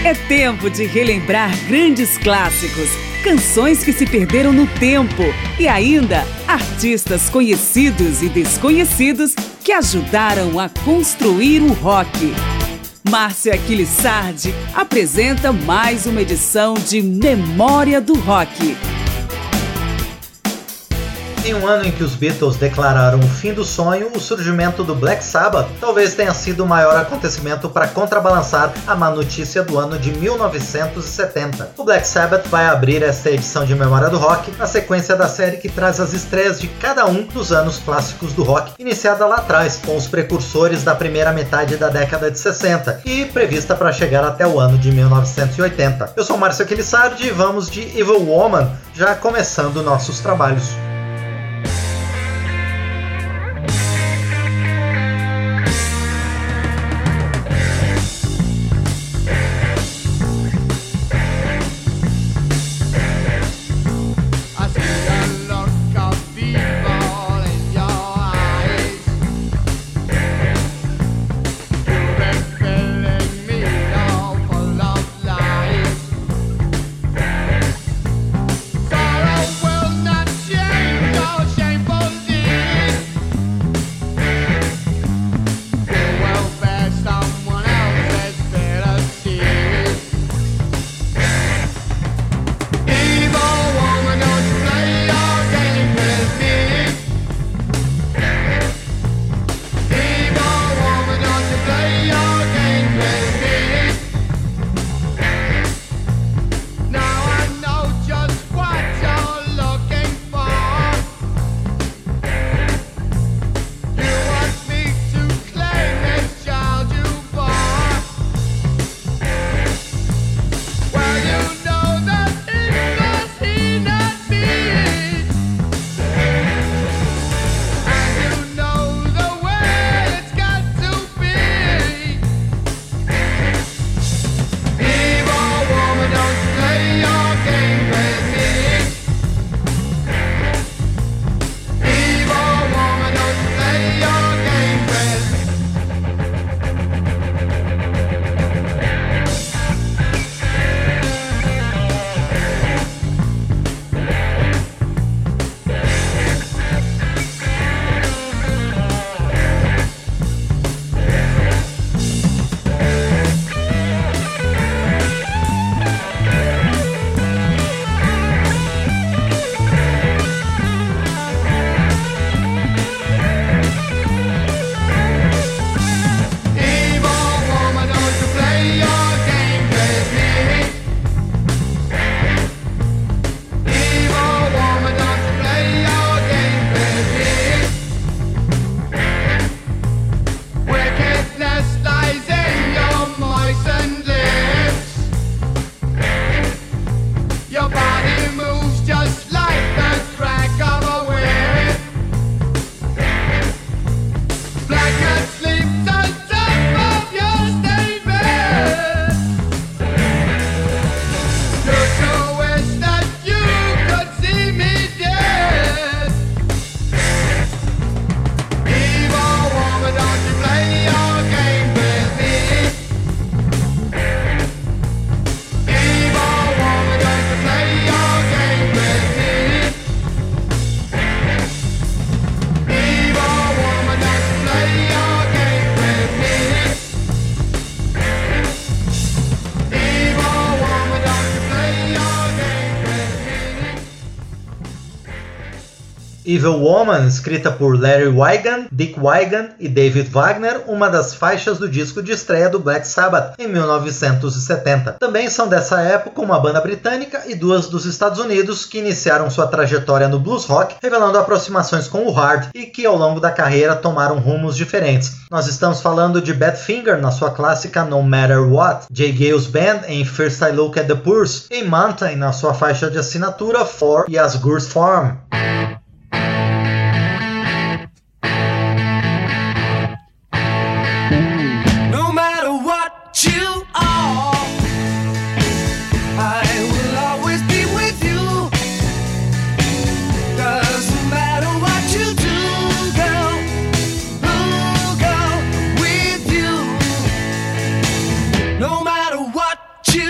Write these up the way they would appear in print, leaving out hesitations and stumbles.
É tempo de relembrar grandes clássicos, canções que se perderam no tempo e ainda artistas conhecidos e desconhecidos que ajudaram a construir o rock. Márcia Aquiles Sardi apresenta mais uma edição de Memória do Rock. Em um ano em que os Beatles declararam o fim do sonho, o surgimento do Black Sabbath talvez tenha sido o maior acontecimento para contrabalançar a má notícia do ano de 1970. O Black Sabbath vai abrir esta edição de Memória do Rock na sequência da série que traz as estreias de cada um dos anos clássicos do rock, iniciada lá atrás, com os precursores da primeira metade da década de 60 e prevista para chegar até o ano de 1980. Eu sou Márcio Aquiles Sardi e vamos de Evil Woman, já começando nossos trabalhos. Evil Woman, escrita por Larry Wigan, Dick Wigan e David Wagner, uma das faixas do disco de estreia do Black Sabbath, em 1970. Também são dessa época uma banda britânica e duas dos Estados Unidos que iniciaram sua trajetória no blues rock, revelando aproximações com o hard e que ao longo da carreira tomaram rumos diferentes. Nós estamos falando de Badfinger na sua clássica No Matter What, Jay Gales Band em First I Look at the Purse e Mountain na sua faixa de assinatura For Yasgur's Farm. No matter what you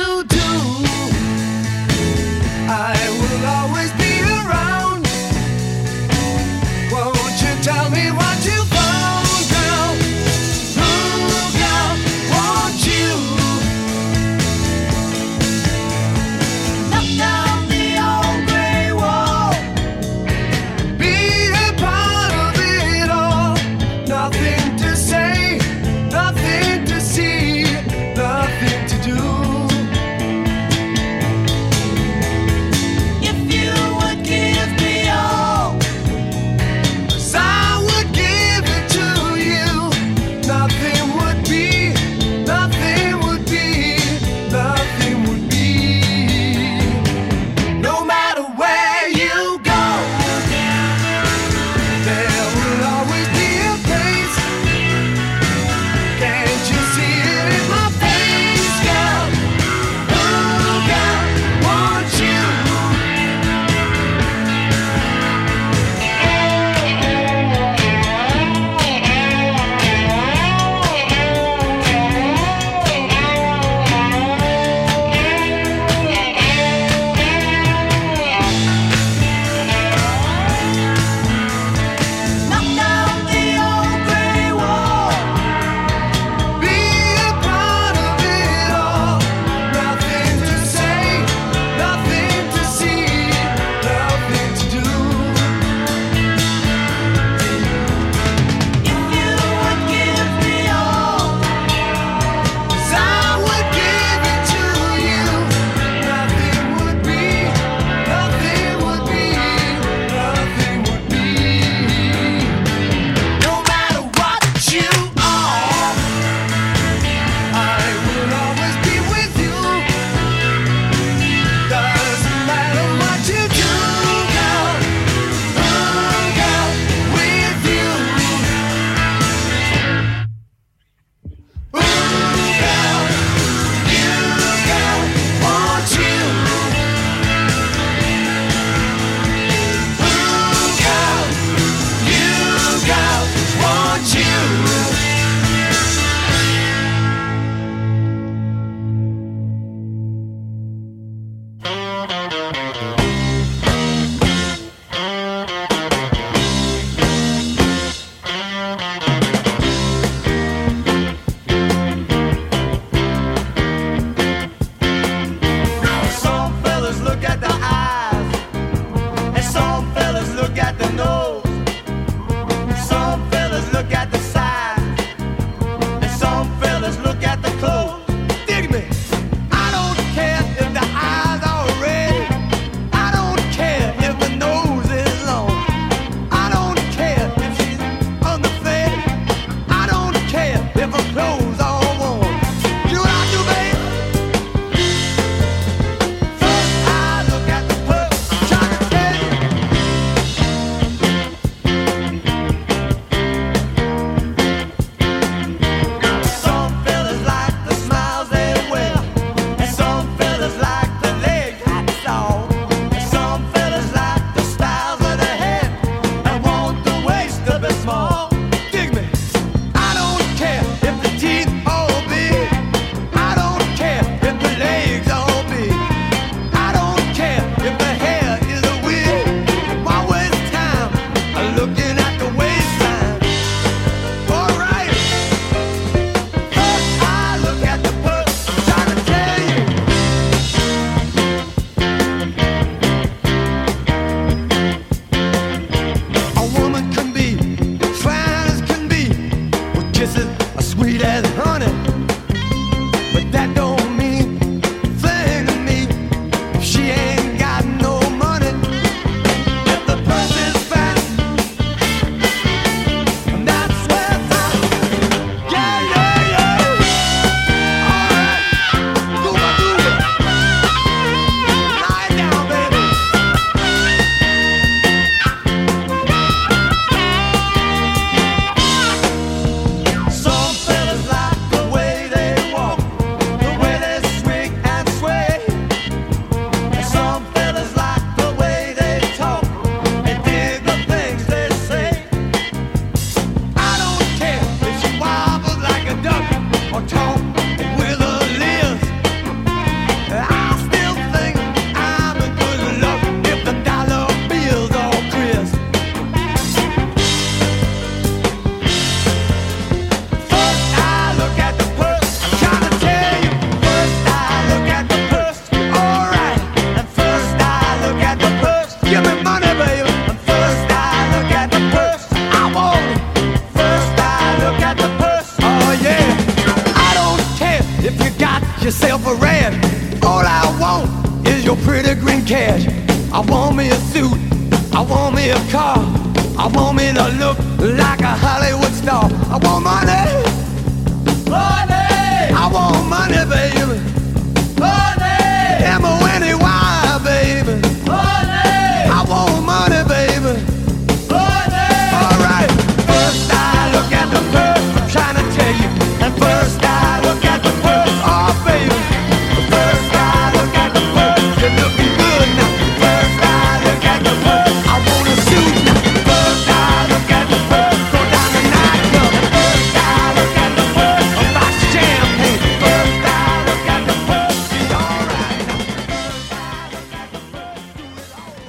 yourself a rat. All I want is your pretty green cash. I want me a suit, I want me a car, I want me to look like a Hollywood star. I want money, money. I want money, baby, money. M-O-N-E-Y, baby, money. I want money, baby, money. All right. First I look at the purse, I'm trying to tell you. And first I look at the purse, oh baby. First I look at the purse, you're looking good now. First I look at the purse, I want a suit now. First I look at the purse, go down the nightclub. First I look at the purse, a box of champagne. First I look at the purse, it's alright now. First I look at the purse, do it all now.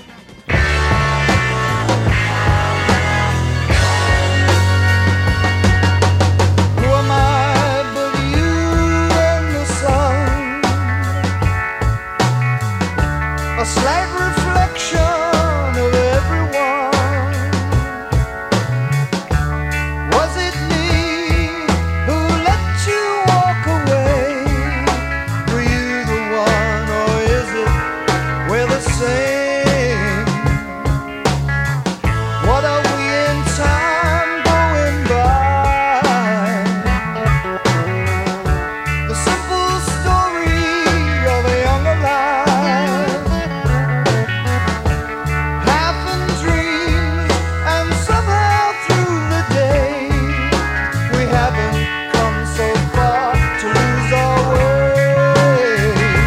Who am I but you and the sun? A slight reflection of everyone. Was it me who let you walk away? Were you the one, or is it we're the same? What are we in time going by? The simple story of a younger life, half in dreams, and somehow through the day we haven't come so far to lose our way.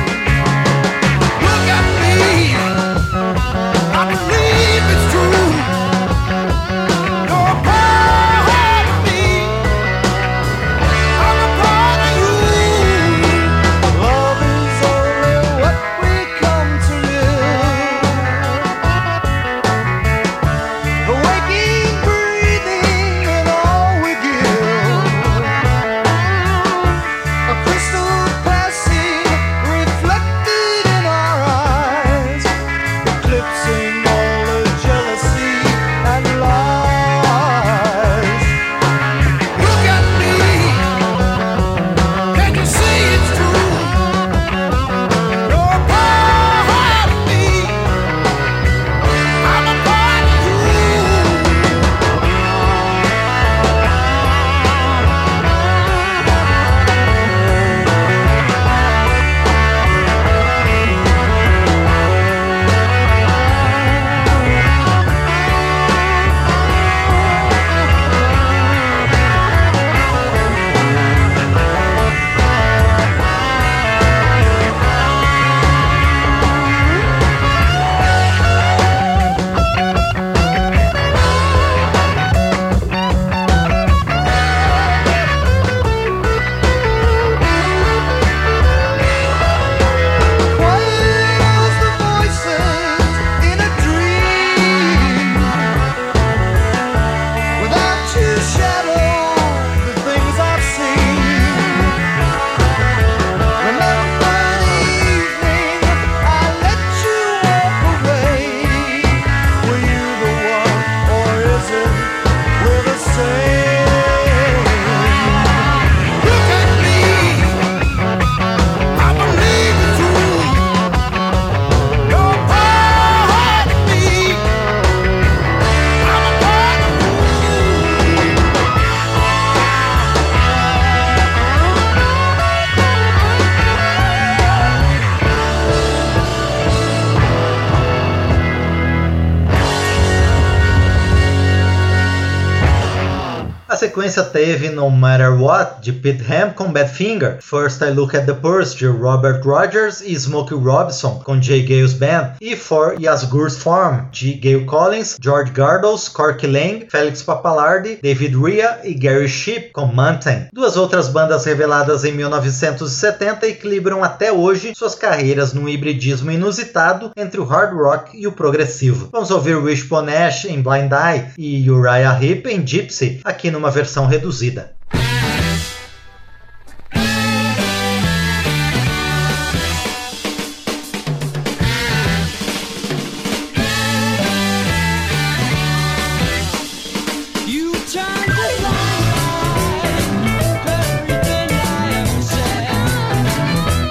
Look at me, I believe it's true. You're a part of me, I'm a part of you. Love is only what we come to live. The waking, breathing, and all we give. A crystal passing, reflected in our eyes, eclipsing all the jealousy and lies. Look at me, can't you see it's true? You're a part of me, I'm a part of you. Quiet as the voices in a dream. Without you, shadow the things I've seen. Remember the evening I let you walk away. Were you the one, or is it we're the same? Look at me, I believe it's true. You're a part of me, I'm a part of you. A sequência teve No Matter What, de Pete Ham com Badfinger, First I Look at the Purse, de Robert Rogers e Smokey Robinson, com J. Gale's Band, e For Yasgur's Farm, de Gail Collins, George Gardos, Corky Lang, Felix Pappalardi, David Rea e Gary Shipp, com Mountain. Duas outras bandas reveladas em 1970 equilibram até hoje suas carreiras num hibridismo inusitado entre o hard rock e o progressivo. Vamos ouvir Wishbone Ash em Blind Eye e Uriah Heep em Gypsy, aqui numa versão reduzida. You turn the light, everything I ever said.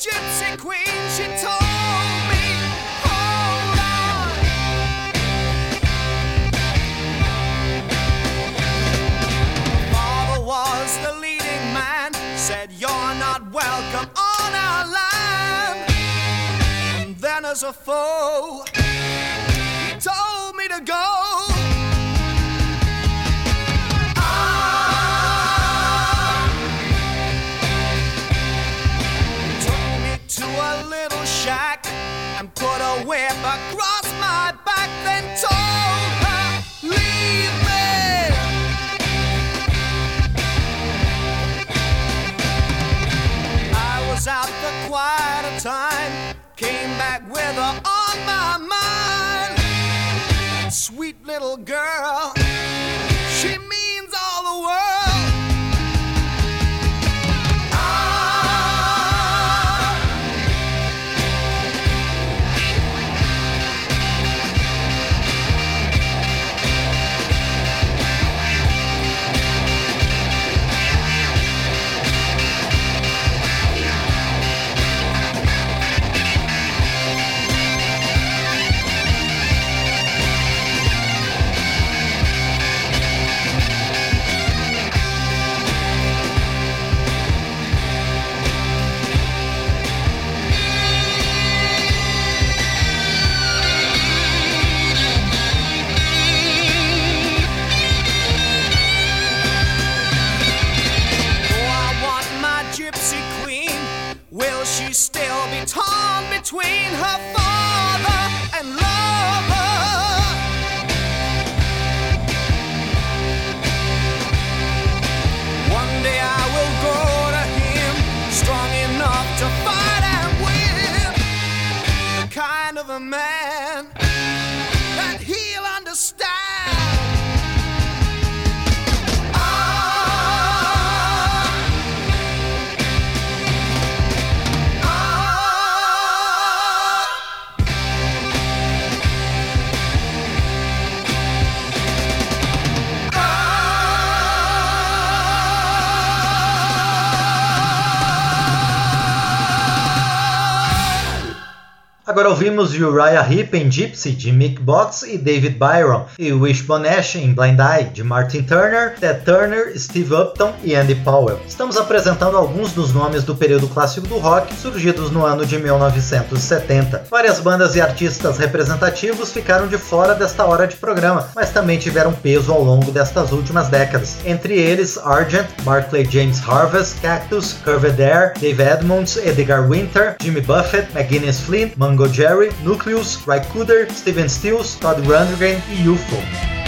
gypsy queen, she told me, hold on. Father was the leading man, said you're not welcome on our land. And then as a foe, he told me to go. To a little shack and put a whip across my back, then told her, leave me. I was out for quite a time, came back with her on my mind. That sweet little girl, she means all the world. Will she still be torn between her father and lover? One day I will go to him, strong enough to fight and win. The kind of a man that he'll understand. Agora ouvimos Uriah Heep em Gypsy, de Mick Box e David Byron, e Wishbone Ash em Blind Eye, de Martin Turner, Ted Turner, Steve Upton e Andy Powell. Estamos apresentando alguns dos nomes do período clássico do rock, surgidos no ano de 1970. Várias bandas e artistas representativos ficaram de fora desta hora de programa, mas também tiveram peso ao longo destas últimas décadas. Entre eles, Argent, Barclay James Harvest, Cactus, Curved Air, Dave Edmunds, Edgar Winter, Jimmy Buffett, McGuinness Flint, Mungo Jerry, Nucleus, Ry Cooder, Steven Stills, Todd Rundgren e UFO.